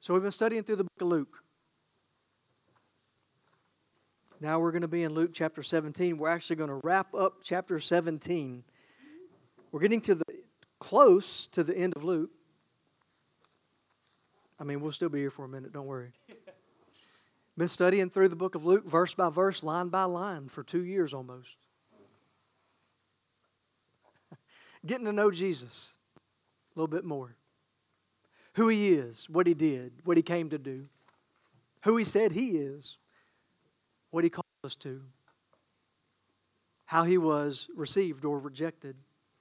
So we've been studying through the book of Luke. Now we're going to be in Luke chapter 17. We're actually going to wrap up chapter 17. We're getting close to the end of Luke. I mean, we'll still be here for a minute, don't worry. Been studying through the book of Luke, verse by verse, line by line, for 2 years almost. Getting to know Jesus a little bit more. Who He is, what He did, what He came to do. Who He said He is, what He called us to. How He was received or rejected.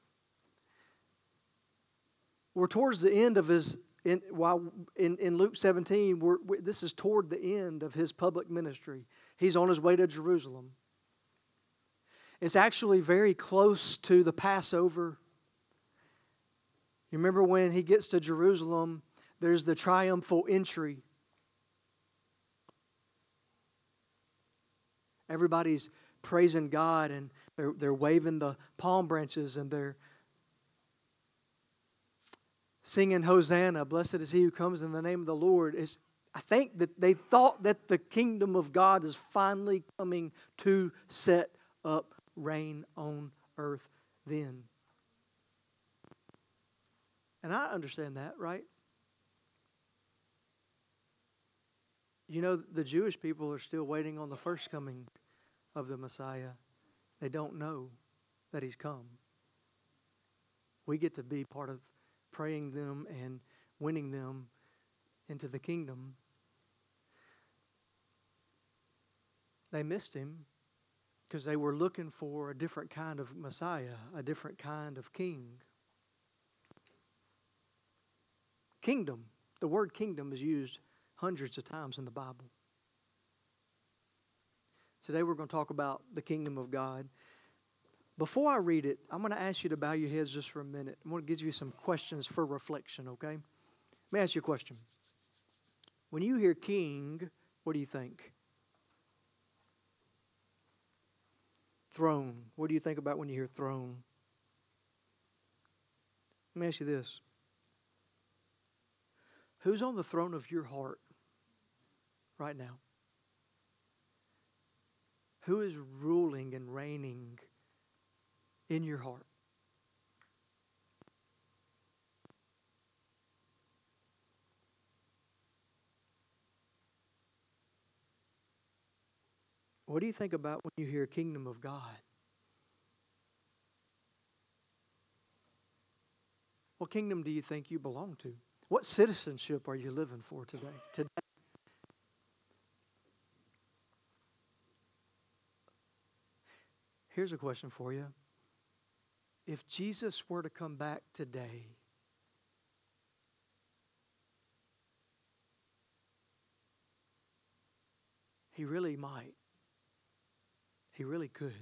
We're towards the end of His, in Luke 17, this is toward the end of His public ministry. He's on His way to Jerusalem. It's actually very close to the Passover. You remember when He gets to Jerusalem, there's the triumphal entry. Everybody's praising God and they're waving the palm branches and they're singing Hosanna, blessed is He who comes in the name of the Lord. I think that they thought that the kingdom of God is finally coming to set up reign on earth then. And I understand that, right? You know, the Jewish people are still waiting on the first coming of the Messiah. They don't know that He's come. We get to be part of praying them and winning them into the kingdom. They missed Him because they were looking for a different kind of Messiah, a different kind of king. Kingdom. The word kingdom is used hundreds of times in the Bible. Today we're going to talk about the kingdom of God. Before I read it, I'm going to ask you to bow your heads just for a minute. I'm going to give you some questions for reflection, okay? Let me ask you a question. When you hear king, what do you think? Throne. What do you think about when you hear throne? Let me ask you this. Who's on the throne of your heart right now? Who is ruling and reigning in your heart? What do you think about when you hear kingdom of God? What kingdom do you think you belong to? What citizenship are you living for today? Here's a question for you. If Jesus were to come back today, He really might. He really could.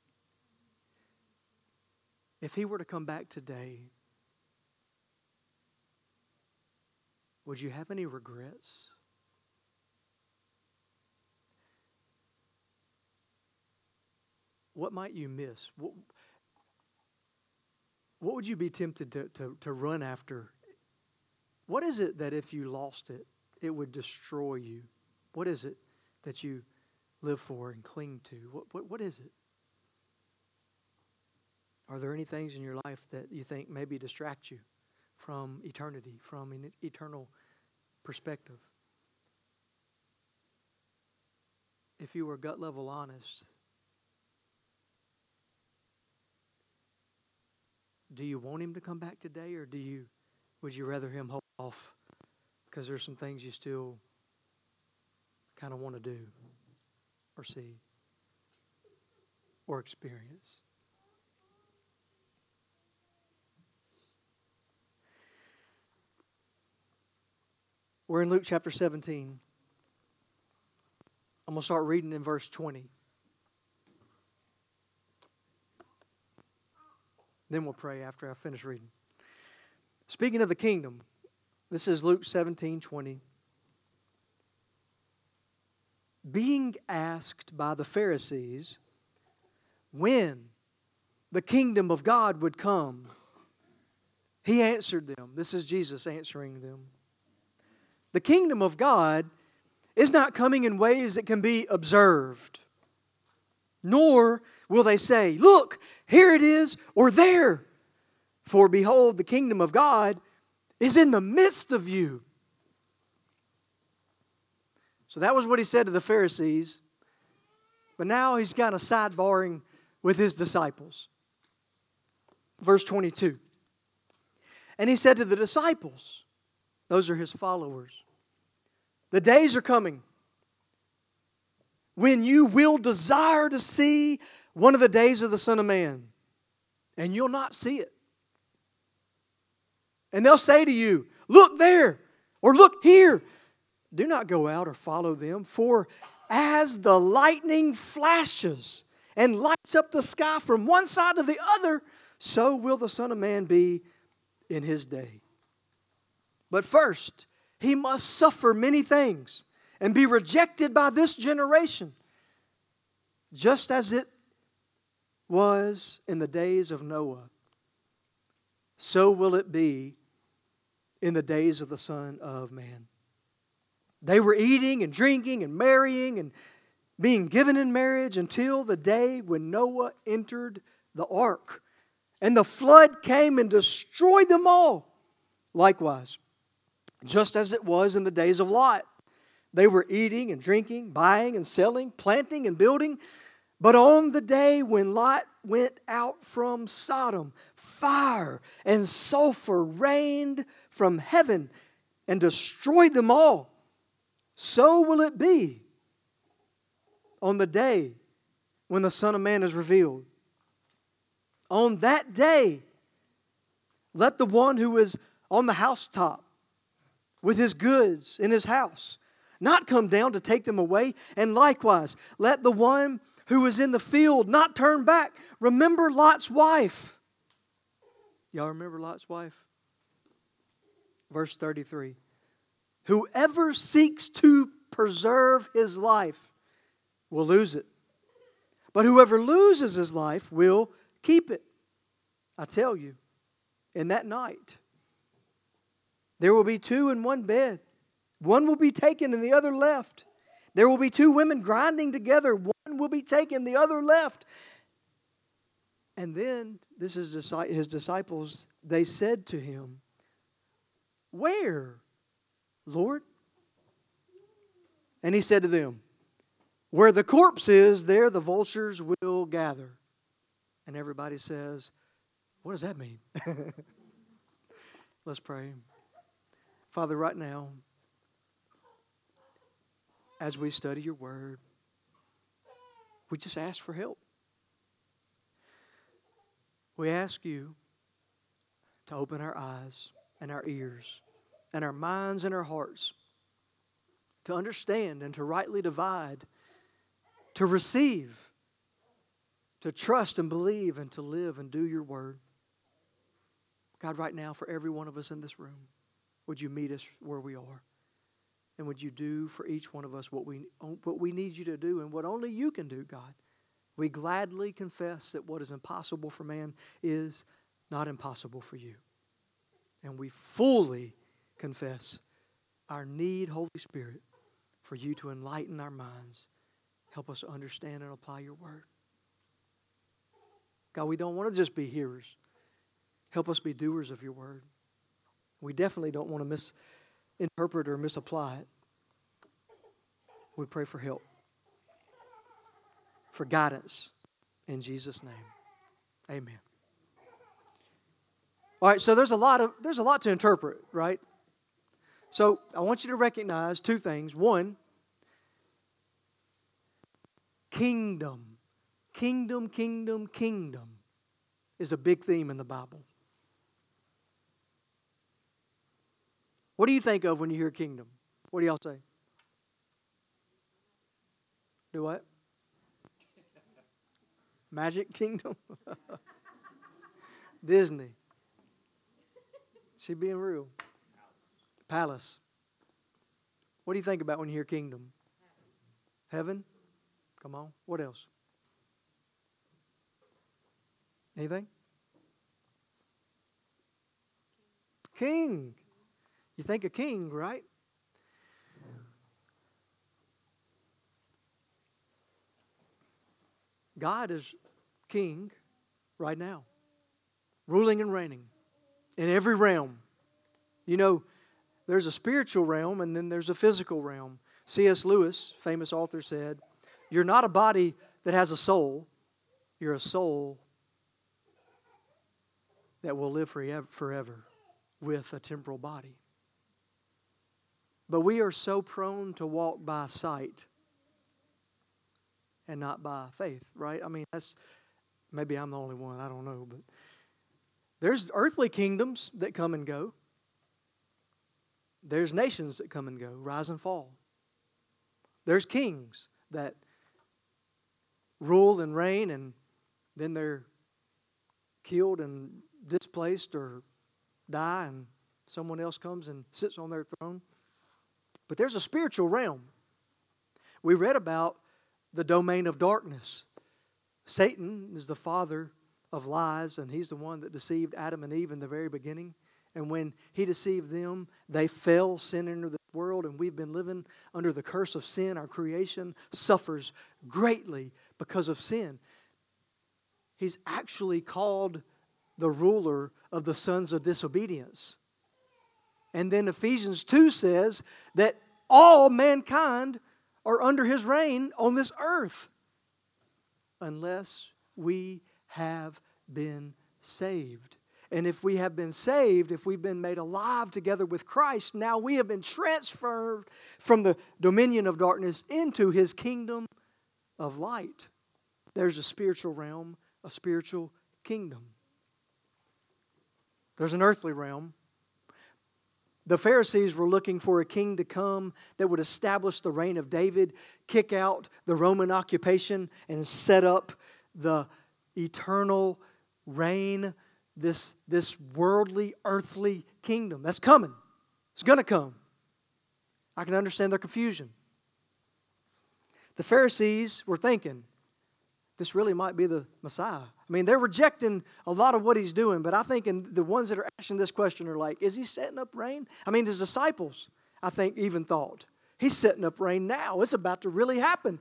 If He were to come back today, would you have any regrets? What might you miss? What would you be tempted to run after? What is it that if you lost it, it would destroy you? What is it that you live for and cling to? What is it? Are there any things in your life that you think maybe distract you from eternity, from an eternal perspective? If you were gut level honest, do you want Him to come back today, or would you rather Him hold off because there's some things you still kind of want to do or see or experience? We're in Luke chapter 17. I'm going to start reading in verse 20. Then we'll pray after I finish reading. Speaking of the kingdom, this is Luke 17:20. Being asked by the Pharisees when the kingdom of God would come, He answered them. This is Jesus answering them. The kingdom of God is not coming in ways that can be observed. Nor will they say, look, here it is, or there. For behold, the kingdom of God is in the midst of you. So that was what he said to the Pharisees. But now he's kind of sidebarring with his disciples. Verse 22. And he said to the disciples, those are his followers, the days are coming when you will desire to see one of the days of the Son of Man, and you'll not see it. And they'll say to you, look there, or look here. Do not go out or follow them, for as the lightning flashes and lights up the sky from one side to the other, so will the Son of Man be in His day. But first, He must suffer many things and be rejected by this generation, just as it was in the days of Noah. So will it be in the days of the Son of Man. They were eating and drinking and marrying and being given in marriage until the day when Noah entered the ark. And the flood came and destroyed them all. Likewise, just as it was in the days of Lot. They were eating and drinking, buying and selling, planting and building. But on the day when Lot went out from Sodom, fire and sulfur rained from heaven and destroyed them all. So will it be on the day when the Son of Man is revealed. On that day, let the one who is on the housetop with his goods in his house not come down to take them away. And likewise, let the one who is in the field not turn back. Remember Lot's wife. Y'all remember Lot's wife? Verse 33. Whoever seeks to preserve his life will lose it. But whoever loses his life will keep it. I tell you, in that night, there will be two in one bed. One will be taken and the other left. There will be two women grinding together. One will be taken, the other left. And then, this is his disciples, they said to him, where, Lord? And he said to them, where the corpse is, there the vultures will gather. And everybody says, what does that mean? Let's pray. Father, right now, as we study your word, we just ask for help. We ask you to open our eyes and our ears and our minds and our hearts to understand and to rightly divide, to receive, to trust and believe and to live and do your word. God, right now, for every one of us in this room, would you meet us where we are? And would you do for each one of us what we need you to do and what only you can do, God? We gladly confess that what is impossible for man is not impossible for you. And we fully confess our need, Holy Spirit, for you to enlighten our minds. Help us to understand and apply your word. God, we don't want to just be hearers. Help us be doers of your word. We definitely don't want to misinterpret or misapply it. We pray for help, for guidance, in Jesus' name. Amen. All right, so there's a lot to interpret, right? So I want you to recognize two things. One, kingdom. Kingdom, kingdom, kingdom is a big theme in the Bible. What do you think of when you hear kingdom? What do y'all say? Do what? Magic Kingdom? Disney. She being real. Palace. What do you think about when you hear kingdom? Heaven? Come on. What else? Anything? King. You think of king, right? God is king right now, ruling and reigning in every realm. You know, there's a spiritual realm and then there's a physical realm. C.S. Lewis, famous author, said, "You're not a body that has a soul. You're a soul that will live forever with a temporal body." But we are so prone to walk by sight and not by faith, right? I mean, maybe I'm the only one, I don't know. But there's earthly kingdoms that come and go. There's nations that come and go, rise and fall. There's kings that rule and reign, and then they're killed and displaced or die, and someone else comes and sits on their throne. But there's a spiritual realm. We read about the domain of darkness. Satan is the father of lies, and he's the one that deceived Adam and Eve in the very beginning. And when he deceived them, they fell, sin entered the world, and we've been living under the curse of sin. Our creation suffers greatly because of sin. He's actually called the ruler of the sons of disobedience. And then Ephesians 2 says that all mankind are under his reign on this earth unless we have been saved. And if we have been saved, if we've been made alive together with Christ, now we have been transferred from the dominion of darkness into his kingdom of light. There's a spiritual realm, a spiritual kingdom. There's an earthly realm. The Pharisees were looking for a king to come that would establish the reign of David, kick out the Roman occupation, and set up the eternal reign, this worldly, earthly kingdom. That's coming. It's going to come. I can understand their confusion. The Pharisees were thinking, this really might be the Messiah. I mean, they're rejecting a lot of what he's doing, but I think the ones that are asking this question are like, is he setting up reign? I mean, his disciples, I think, even thought, he's setting up reign now. It's about to really happen.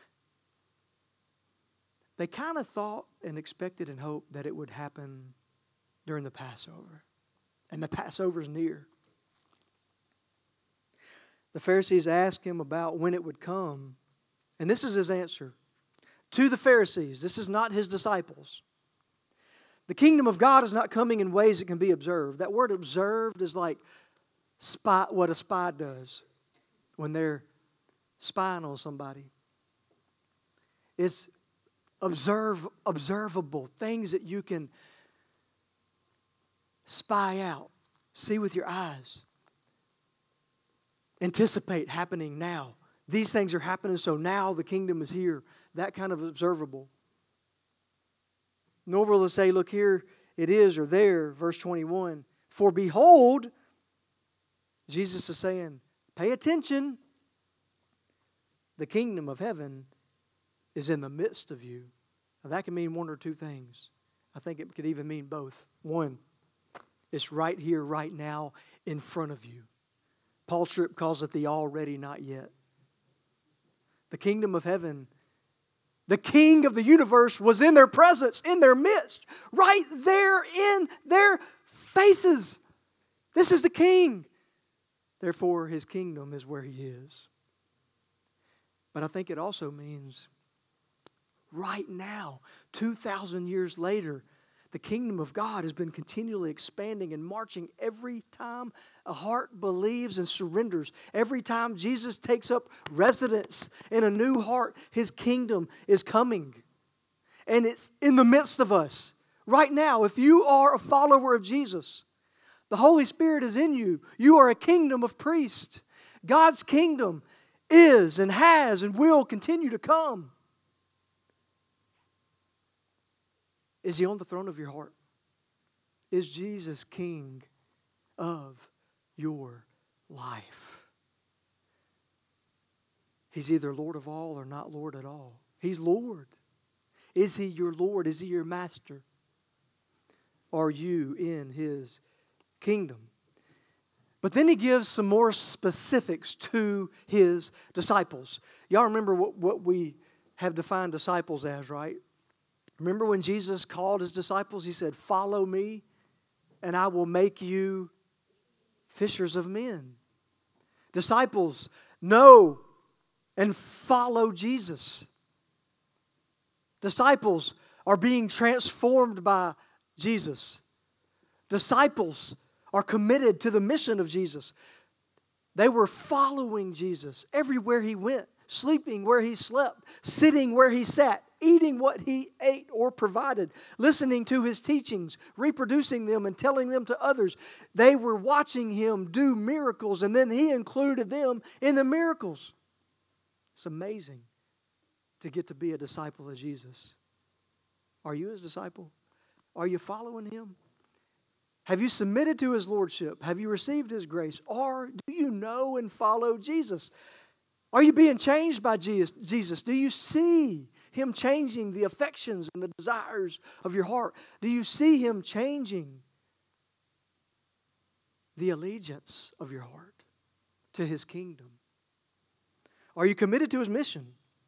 They kind of thought and expected and hoped that it would happen during the Passover. And the Passover's near. The Pharisees asked him about when it would come. And this is his answer. To the Pharisees, this is not his disciples. The kingdom of God is not coming in ways that can be observed. That word observed is like what a spy does when they're spying on somebody. It's observable, things that you can spy out, see with your eyes, anticipate happening now. These things are happening, so now the kingdom is here. That kind of observable. Nor will they say, look, here it is, or there, verse 21. For behold, Jesus is saying, pay attention. The kingdom of heaven is in the midst of you. Now that can mean one or two things. I think it could even mean both. One, it's right here, right now, in front of you. Paul Tripp calls it the already not yet. The kingdom of heaven, the King of the universe was in their presence, in their midst, right there in their faces. This is the King. Therefore, his kingdom is where he is. But I think it also means right now, 2,000 years later, the kingdom of God has been continually expanding and marching every time a heart believes and surrenders. Every time Jesus takes up residence in a new heart, his kingdom is coming. And it's in the midst of us. Right now, if you are a follower of Jesus, the Holy Spirit is in you. You are a kingdom of priests. God's kingdom is and has and will continue to come. Is he on the throne of your heart? Is Jesus King of your life? He's either Lord of all or not Lord at all. He's Lord. Is he your Lord? Is he your master? Are you in his kingdom? But then he gives some more specifics to his disciples. Y'all remember what we have defined disciples as, right? Remember when Jesus called His disciples? He said, "Follow me, and I will make you fishers of men." Disciples know and follow Jesus. Disciples are being transformed by Jesus. Disciples are committed to the mission of Jesus. They were following Jesus everywhere He went, sleeping where He slept, sitting where He sat, eating what He ate or provided, listening to His teachings, reproducing them and telling them to others. They were watching Him do miracles, and then He included them in the miracles. It's amazing to get to be a disciple of Jesus. Are you His disciple? Are you following Him? Have you submitted to His lordship? Have you received His grace? Or do you know and follow Jesus? Are you being changed by Jesus? Do you see Him changing the affections and the desires of your heart? Do you see Him changing the allegiance of your heart to His kingdom? Are you committed to His mission?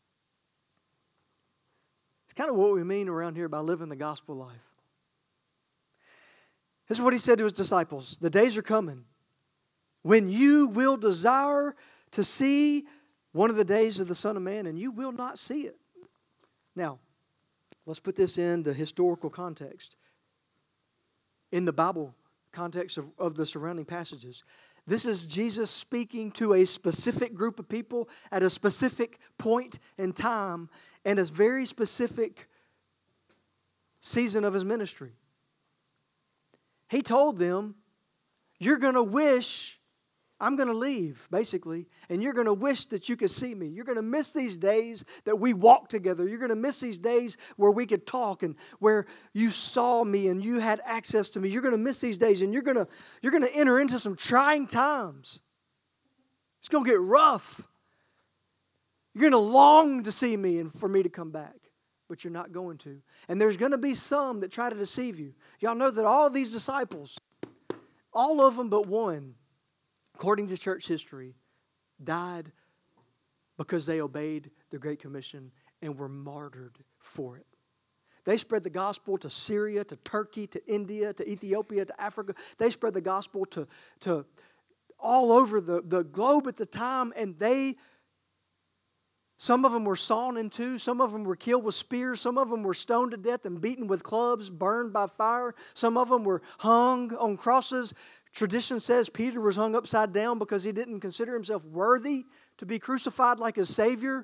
It's kind of what we mean around here by living the gospel life. This is what He said to His disciples. The days are coming when you will desire to see one of the days of the Son of Man, and you will not see it. Now, let's put this in the historical context. In the Bible context of the surrounding passages. This is Jesus speaking to a specific group of people at a specific point in time and a very specific season of His ministry. He told them, you're going to wish I'm going to leave, basically, and you're going to wish that you could see me. You're going to miss these days that we walked together. You're going to miss these days where we could talk and where you saw me and you had access to me. You're going to miss these days, and you're going to enter into some trying times. It's going to get rough. You're going to long to see me and for me to come back, but you're not going to. And there's going to be some that try to deceive you. Y'all know that all these disciples, all of them but one, according to church history, died because they obeyed the Great Commission and were martyred for it. They spread the gospel to Syria, to Turkey, to India, to Ethiopia, to Africa. They spread the gospel to all over the globe at the time, and some of them were sawn in two. Some of them were killed with spears. Some of them were stoned to death and beaten with clubs, burned by fire. Some of them were hung on crosses. Tradition says Peter was hung upside down because he didn't consider himself worthy to be crucified like his Savior.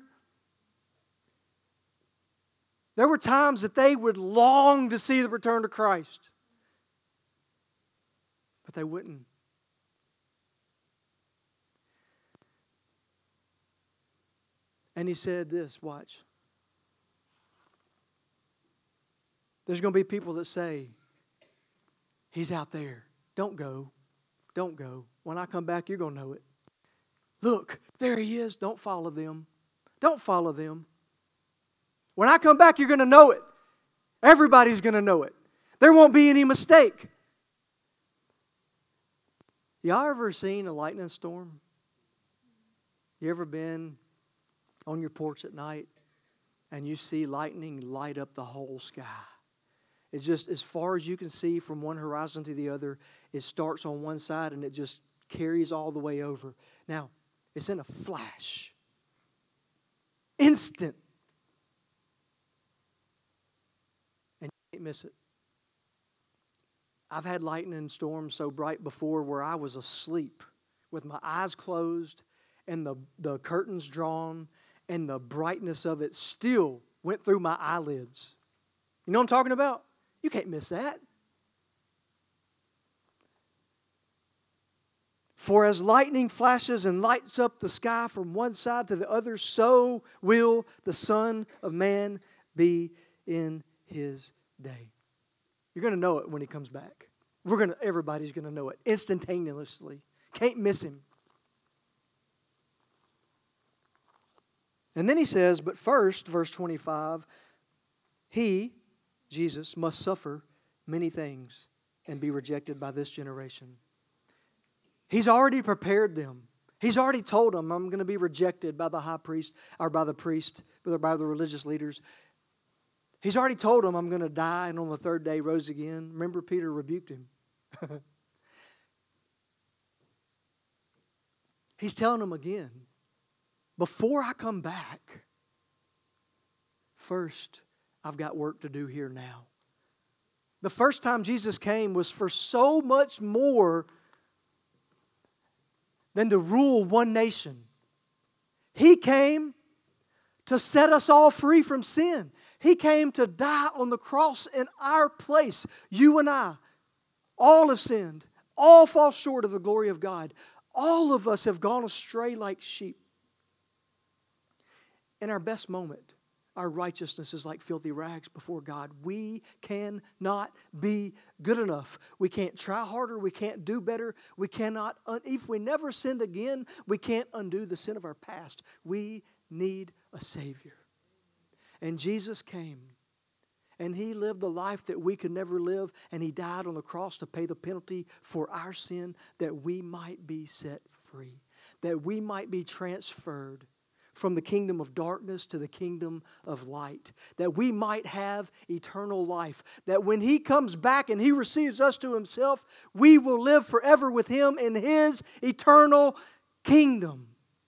There were times that they would long to see the return of Christ, but they wouldn't. And He said this, watch. There's going to be people that say, He's out there. Don't go. Don't go. When I come back, you're going to know it. Look, there He is. Don't follow them. Don't follow them. When I come back, you're going to know it. Everybody's going to know it. There won't be any mistake. Y'all ever seen a lightning storm? You ever been on your porch at night and you see lightning light up the whole sky? It's just as far as you can see from one horizon to the other. It starts on one side and it just carries all the way over. Now, it's in a flash. Instant. And you can't miss it. I've had lightning storms so bright before where I was asleep with my eyes closed and the curtains drawn, and the brightness of it still went through my eyelids. You know what I'm talking about? You can't miss that. For as lightning flashes and lights up the sky from one side to the other, so will the Son of Man be in His day. You're going to know it when He comes back. Everybody's going to know it instantaneously. Can't miss Him. And then He says, but first, verse 25, He, Jesus, must suffer many things and be rejected by this generation. He's already prepared them. He's already told them, I'm going to be rejected by the high priest, or by the priest, by the religious leaders. He's already told them, I'm going to die, and on the third day rose again. Remember, Peter rebuked him. He's telling them again, before I come back, first, I've got work to do here now. The first time Jesus came was for so much more than to rule one nation. He came to set us all free from sin. He came to die on the cross in our place. You and I, all have sinned. All fall short of the glory of God. All of us have gone astray like sheep. In our best moment, our righteousness is like filthy rags before God. We cannot be good enough. We can't try harder. We can't do better. We cannot, if we never sinned again, we can't undo the sin of our past. We need a Savior. And Jesus came, and He lived the life that we could never live, and He died on the cross to pay the penalty for our sin, that we might be set free, that we might be transferred from the kingdom of darkness to the kingdom of light, that we might have eternal life, that when He comes back and He receives us to Himself, we will live forever with Him in His eternal kingdom.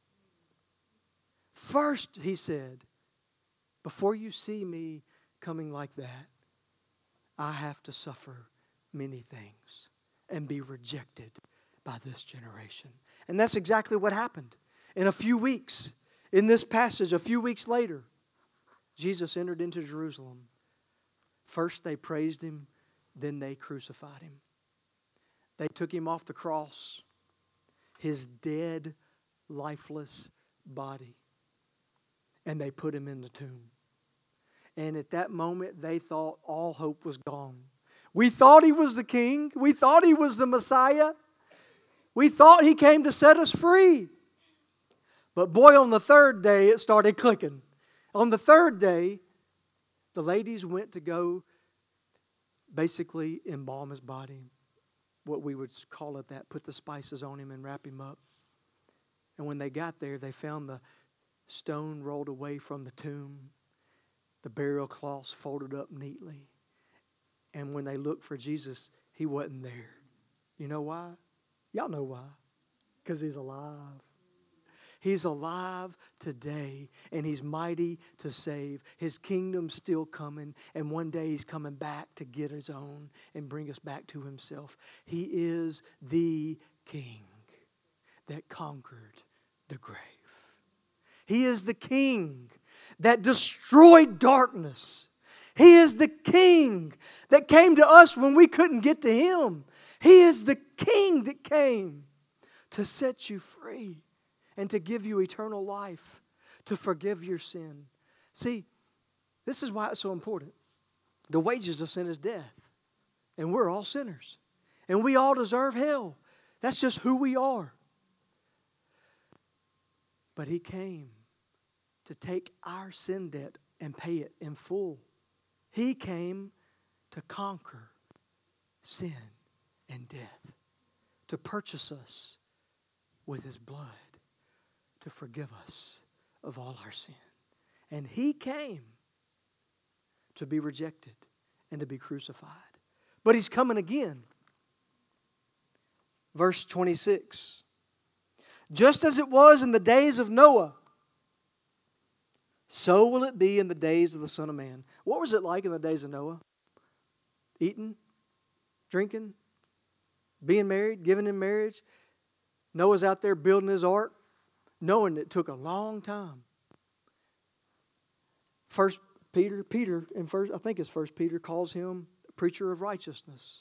First, He said, before you see me coming like that, I have to suffer many things and be rejected by this generation. And that's exactly what happened. In a few weeks, in this passage, a few weeks later, Jesus entered into Jerusalem. First they praised Him, then they crucified Him. They took Him off the cross, His dead, lifeless body, and they put Him in the tomb. And at that moment, they thought all hope was gone. We thought He was the King. We thought He was the Messiah. We thought He came to set us free. But boy, on the third day, it started clicking. On the third day, the ladies went to go basically embalm His body. What we would call it that, put the spices on Him and wrap Him up. And when they got there, they found the stone rolled away from the tomb, the burial cloths folded up neatly. And when they looked for Jesus, He wasn't there. You know why? Y'all know why. Because He's alive. He's alive today, and He's mighty to save. His kingdom's still coming, and one day He's coming back to get His own and bring us back to Himself. He is the King that conquered the grave. He is the King that destroyed darkness. He is the King that came to us when we couldn't get to Him. He is the King that came to set you free and to give you eternal life, to forgive your sin. See, this is why it's so important. The wages of sin is death, and we're all sinners, and we all deserve hell. That's just who we are. But He came to take our sin debt and pay it in full. He came to conquer sin and death, to purchase us with His blood, to forgive us of all our sin. And He came to be rejected and to be crucified. But He's coming again. Verse 26. Just as it was in the days of Noah, so will it be in the days of the Son of Man. What was it like in the days of Noah? Eating, drinking, being married, giving in marriage. Noah's out there building his ark, knowing it took a long time. First Peter, I think it's First Peter, calls him a preacher of righteousness.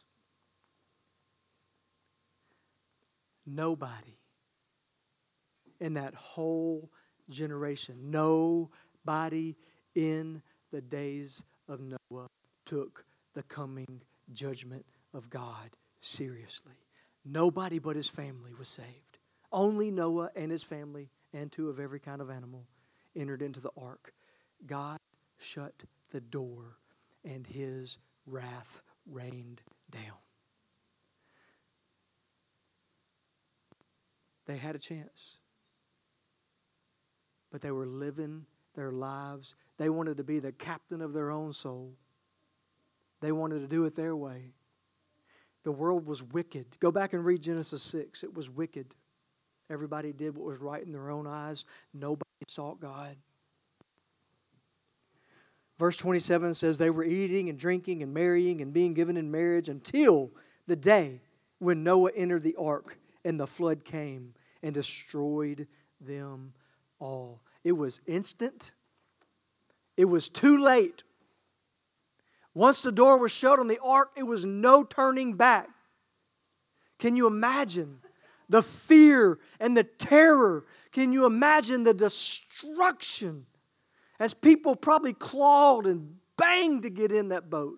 Nobody in that whole generation, nobody in the days of Noah took the coming judgment of God seriously. Nobody but his family was saved. Only Noah and his family and two of every kind of animal entered into the ark. God shut the door and His wrath rained down. They had a chance. but they were living their lives. They wanted to be the captain of their own soul. They wanted to do it their way. The world was wicked. Go back and read Genesis 6. It was wicked. Everybody did what was right in their own eyes. Nobody sought God. Verse 27 says they were eating and drinking and marrying and being given in marriage until the day when Noah entered the ark and the flood came and destroyed them all. It was instant. It was too late. Once the door was shut on the ark, it was no turning back. Can you imagine the fear and the terror? Can you imagine the destruction as people probably clawed and banged to get in that boat?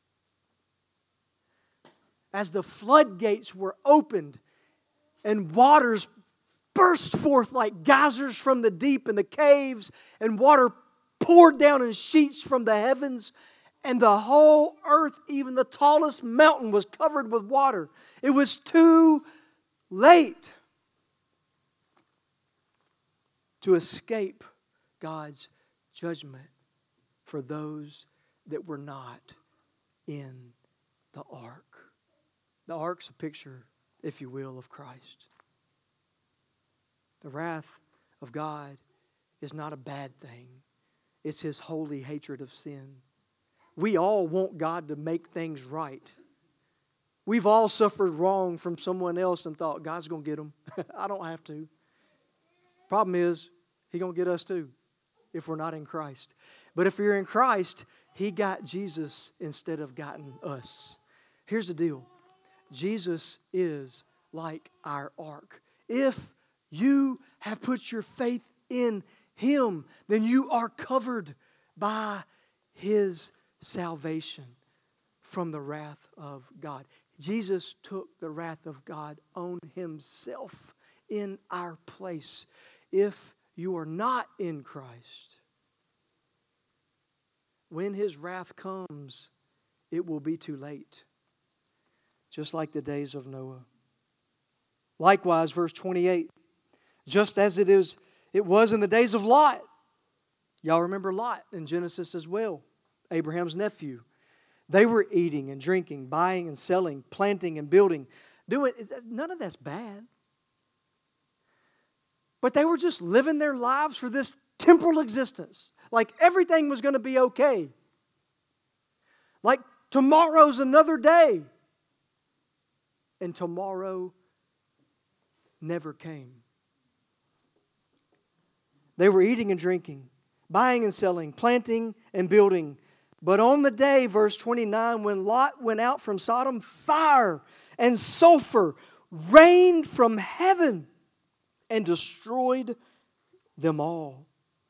As the floodgates were opened and waters burst forth like geysers from the deep in the caves, and water poured down in sheets from the heavens, and the whole earth, even the tallest mountain, was covered with water. It was too late to escape God's judgment for those that were not in the ark. The ark's a picture, if you will, of Christ. The wrath of God is not a bad thing. It's His holy hatred of sin. We all want God to make things right. We've all suffered wrong from someone else and thought, God's going to get them. I don't have to. Problem is, He's going to get us too if we're not in Christ. But if you're in Christ, He got Jesus instead of gotten us. Here's the deal. Jesus is like our ark. If you have put your faith in Him, then you are covered by His salvation from the wrath of God. Jesus took the wrath of God on Himself in our place. If you are not in Christ, when His wrath comes, it will be too late. Just like the days of Noah. Likewise, verse 28, just as it was in the days of Lot. Y'all remember Lot in Genesis as well, Abraham's nephew. They were eating and drinking, buying and selling, planting and building. None of that's bad. But they were just living their lives for this temporal existence. Like everything was going to be okay. Like tomorrow's another day. And tomorrow never came. They were eating and drinking, buying and selling, planting and building. But on the day, verse 29, when Lot went out from Sodom, fire and sulfur rained from heaven and destroyed them all.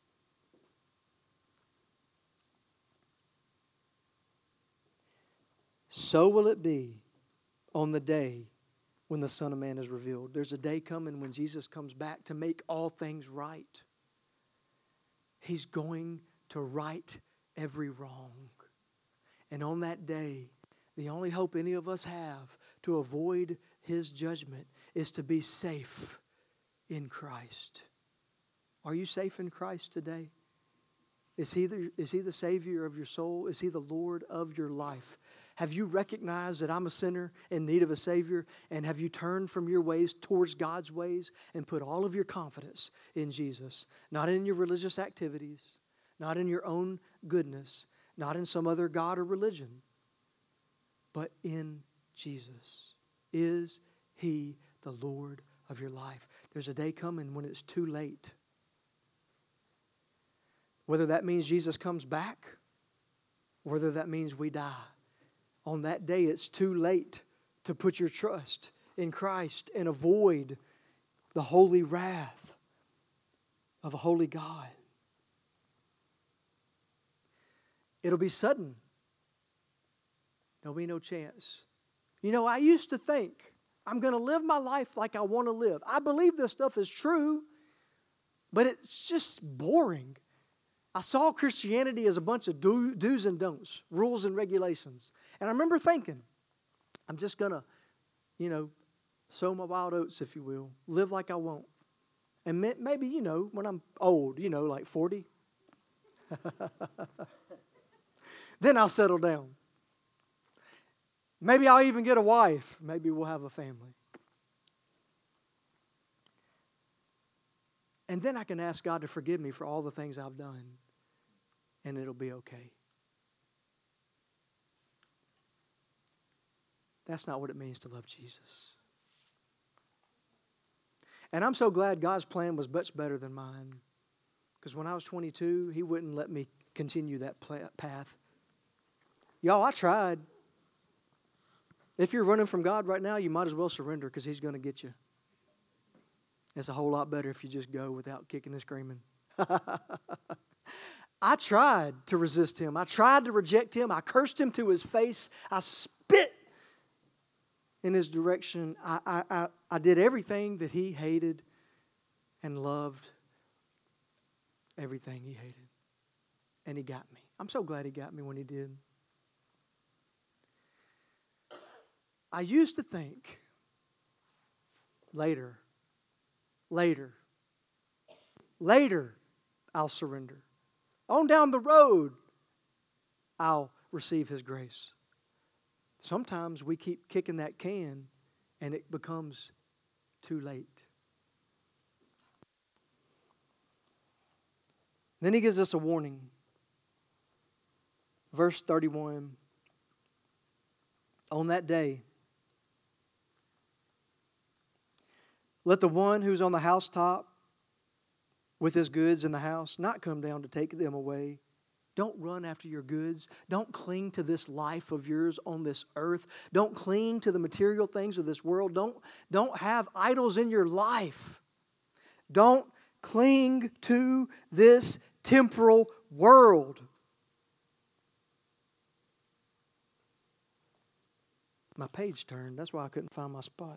So will it be on the day when the Son of Man is revealed. There's a day coming when Jesus comes back to make all things right. He's going to right every wrong. And on that day, the only hope any of us have to avoid His judgment is to be safe in Christ. Are you safe in Christ today? Is He the Savior of your soul? Is He the Lord of your life? Have you recognized that I'm a sinner in need of a Savior? And have you turned from your ways towards God's ways and put all of your confidence in Jesus? Not in your religious activities, not in your own goodness, not in some other God or religion, but in Jesus. Is He the Lord of your life? There's a day coming when it's too late. Whether that means Jesus comes back, whether that means we die. On that day, it's too late to put your trust in Christ and avoid the holy wrath of a holy God. It'll be sudden. There'll be no chance. You know, I used to think I'm going to live my life like I want to live. I believe this stuff is true, but it's just boring. I saw Christianity as a bunch of do's and don'ts, rules and regulations. And I remember thinking, I'm just going to, sow my wild oats, if you will, live like I want. And maybe, when I'm old, like 40, then I'll settle down. Maybe I'll even get a wife. Maybe we'll have a family. And then I can ask God to forgive me for all the things I've done, and it'll be okay. That's not what it means to love Jesus. And I'm so glad God's plan was much better than mine. Because when I was 22, He wouldn't let me continue that path. Y'all, I tried. If you're running from God right now, you might as well surrender because He's going to get you. It's a whole lot better if you just go without kicking and screaming. I tried to resist Him. I tried to reject Him. I cursed Him to His face. I spit in His direction. I did everything that He hated and loved. Everything He hated. And He got me. I'm so glad He got me when He did. I used to think later I'll surrender. On down the road, I'll receive His grace. Sometimes we keep kicking that can and it becomes too late. Then He gives us a warning. Verse 31. On that day, let the one who's on the housetop with his goods in the house not come down to take them away. Don't run after your goods. Don't cling to this life of yours on this earth. Don't cling to the material things of this world. Don't have idols in your life. Don't cling to this temporal world. My page turned. That's why I couldn't find my spot.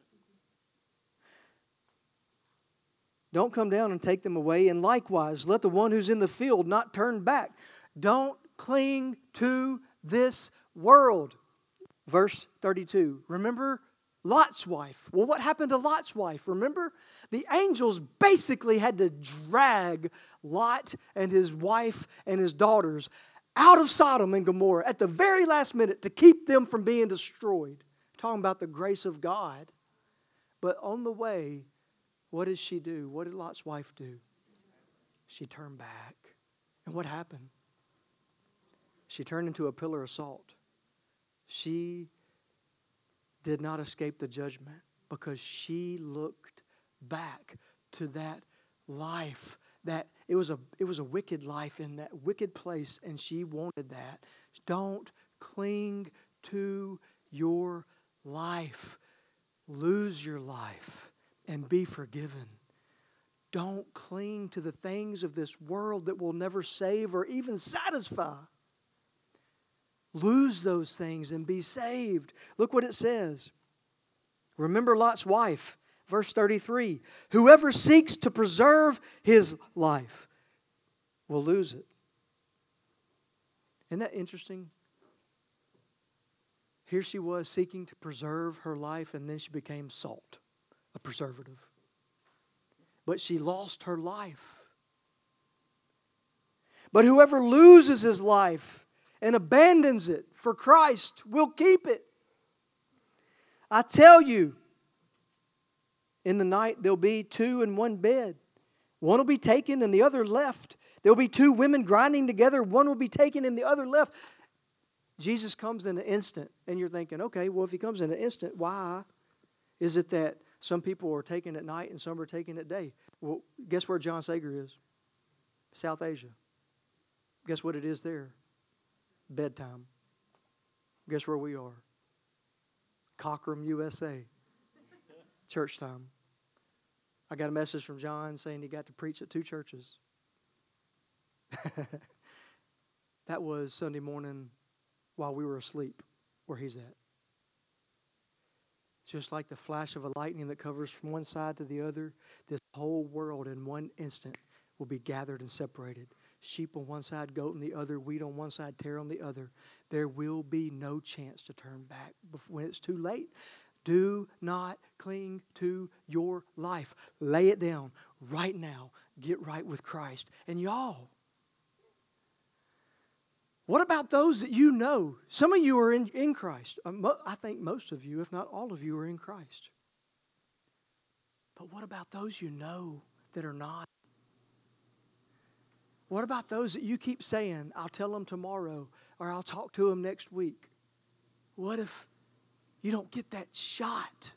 Don't come down and take them away. And likewise, let the one who's in the field not turn back. Don't cling to this world. Verse 32. Remember Lot's wife. Well, what happened to Lot's wife? Remember? The angels basically had to drag Lot and his wife and his daughters out of Sodom and Gomorrah at the very last minute to keep them from being destroyed. Talking about the grace of God. But on the way, what did she do? What did Lot's wife do? She turned back. And what happened? She turned into a pillar of salt. She did not escape the judgment because she looked back to that life. That it was a wicked life in that wicked place, and she wanted that. Don't cling to your life. Lose your life and be forgiven. Don't cling to the things of this world that will never save or even satisfy. Lose those things and be saved. Look what it says. Remember Lot's wife. Verse 33. Whoever seeks to preserve his life will lose it. Isn't that interesting? Here she was seeking to preserve her life, and then she became salt. A preservative. But she lost her life. But whoever loses his life and abandons it for Christ will keep it. I tell you, in the night there'll be two in one bed. One will be taken and the other left. There'll be two women grinding together. One will be taken and the other left. Jesus comes in an instant. And you're thinking, okay, well, if He comes in an instant, why is it that some people are taken at night and some are taken at day? Well, guess where John Sager is? South Asia. Guess what it is there? Bedtime. Guess where we are? Cockram, USA. Church time. I got a message from John saying he got to preach at 2 churches. That was Sunday morning while we were asleep where he's at. Just like the flash of a lightning that covers from one side to the other, this whole world in one instant will be gathered and separated. Sheep on one side, goat on the other, wheat on one side, tare on the other. There will be no chance to turn back when it's too late. Do not cling to your life. Lay it down. right now, get right with Christ. And y'all, what about those that you know? Some of you are in Christ. I think most of you, if not all of you, are in Christ. But what about those you know that are not? What about those that you keep saying, I'll tell them tomorrow, or I'll talk to them next week? What if you don't get that shot?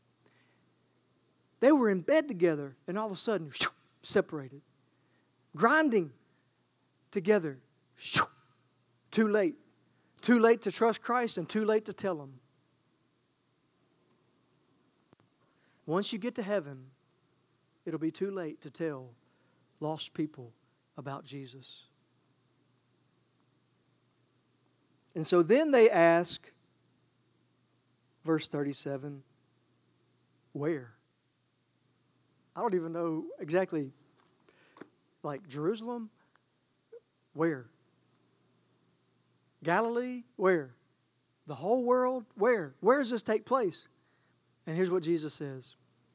They were in bed together, and all of a sudden, separated. Grinding together. Too late. Too late to trust Christ and too late to tell Him. Once you get to heaven, it'll be too late to tell lost people about Jesus. And so then they ask, verse 37, where? I don't even know exactly, like Jerusalem? Where? Galilee? Where? The whole world? Where? Where does this take place? And here's what Jesus says.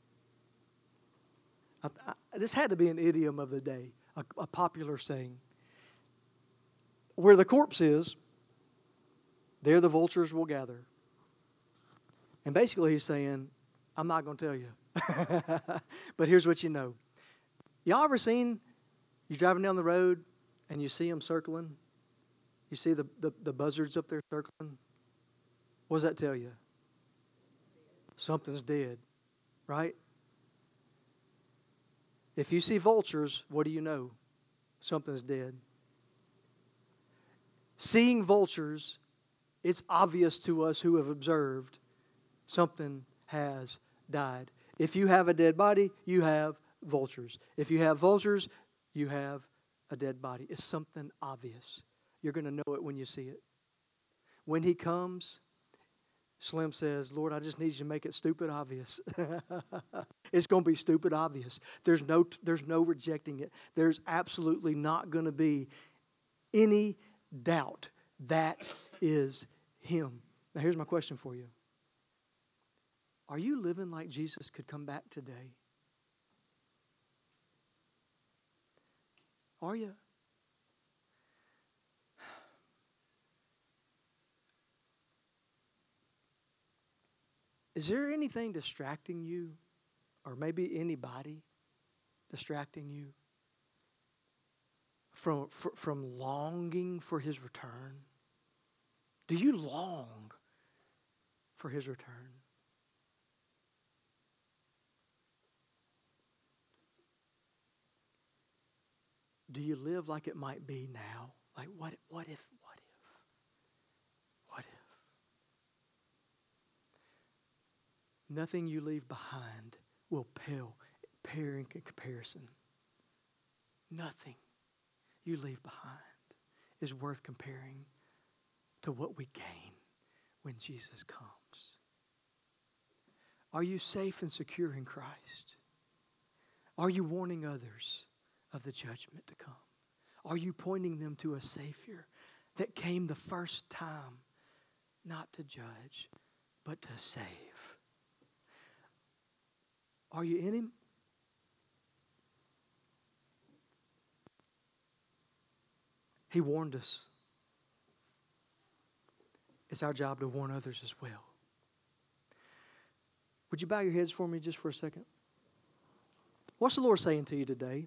This had to be an idiom of the day, a popular saying. Where the corpse is, there the vultures will gather. And basically he's saying, I'm not going to tell you. But here's what you know. Y'all ever seen, you're driving down the road and you see them circling? You see the buzzards up there circling? What does that tell you? Something's dead, right? If you see vultures, what do you know? Something's dead. Seeing vultures, it's obvious to us who have observed something has died. If you have a dead body, you have vultures. If you have vultures, you have a dead body. It's something obvious. You're going to know it when you see it. When He comes, Slim says, Lord, I just need you to make it stupid obvious. It's going to be stupid obvious. There's no rejecting it. There's absolutely not going to be any doubt that is Him. Now here's my question for you. Are you living like Jesus could come back today? Are you? Is there anything distracting you, or maybe anybody distracting you from longing for His return? Do you long for His return? Do you live like it might be now? Like what if? What if? Nothing you leave behind will pair in comparison. Nothing you leave behind is worth comparing to what we gain when Jesus comes. Are you safe and secure in Christ? Are you warning others of the judgment to come? Are you pointing them to a Savior that came the first time not to judge, but to save? Are you in Him? He warned us. It's our job to warn others as well. Would you bow your heads for me just for a second? What's the Lord saying to you today?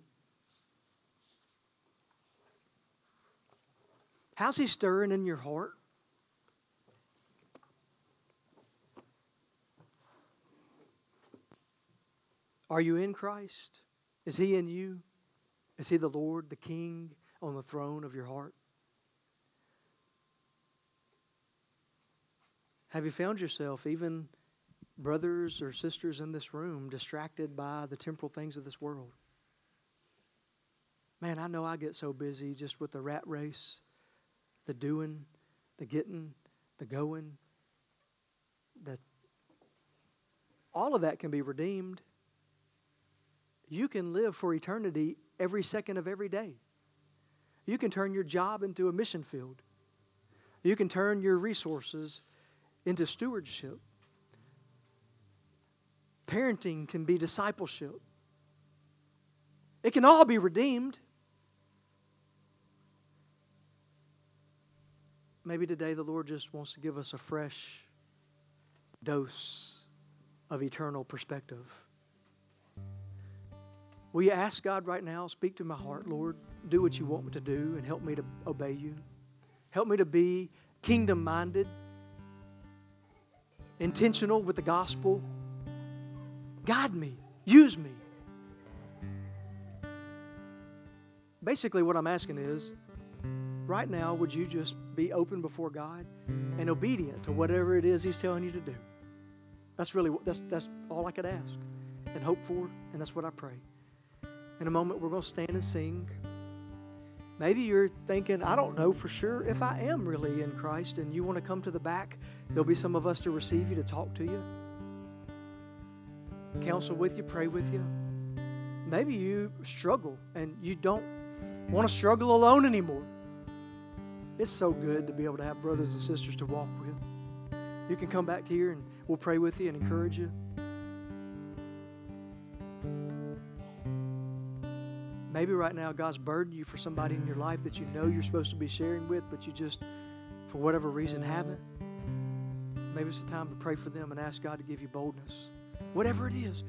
How's He stirring in your heart? Are you in Christ? Is He in you? Is He the Lord, the King on the throne of your heart? Have you found yourself, even brothers or sisters in this room, distracted by the temporal things of this world? Man, I know I get so busy just with the rat race, the doing, the getting, the going, that all of that can be redeemed. You can live for eternity every second of every day. You can turn your job into a mission field. You can turn your resources into stewardship. Parenting can be discipleship. It can all be redeemed. Maybe today the Lord just wants to give us a fresh dose of eternal perspective. Will you ask God right now, speak to my heart, Lord, do what you want me to do and help me to obey you. Help me to be kingdom-minded, intentional with the gospel. Guide me, use me. Basically what I'm asking is, right now, would you just be open before God and obedient to whatever it is He's telling you to do? That's all I could ask and hope for, and that's what I pray. In a moment, we're going to stand and sing. Maybe you're thinking, I don't know for sure if I am really in Christ, and you want to come to the back. There'll be some of us to receive you, to talk to you, counsel with you, pray with you. Maybe you struggle and you don't want to struggle alone anymore. It's so good to be able to have brothers and sisters to walk with. You can come back here and we'll pray with you and encourage you. Maybe right now God's burdened you for somebody in your life that you know you're supposed to be sharing with, but you just, for whatever reason, haven't. Maybe it's the time to pray for them and ask God to give you boldness. Whatever it is,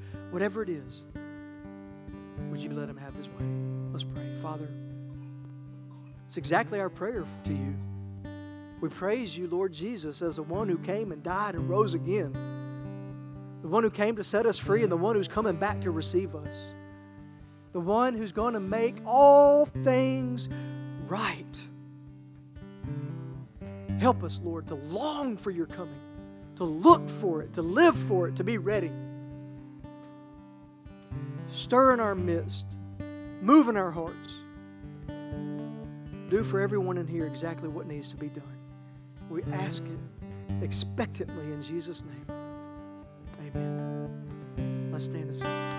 would you let Him have His way? Let's pray. Father, it's exactly our prayer to you. We praise you, Lord Jesus, as the one who came and died and rose again, the one who came to set us free and the one who's coming back to receive us, the one who's going to make all things right. Help us, Lord, to long for your coming, to look for it, to live for it, to be ready. Stir in our midst, move in our hearts. Do for everyone in here exactly what needs to be done. We ask it expectantly in Jesus' name. Amen. Let's stand and sing.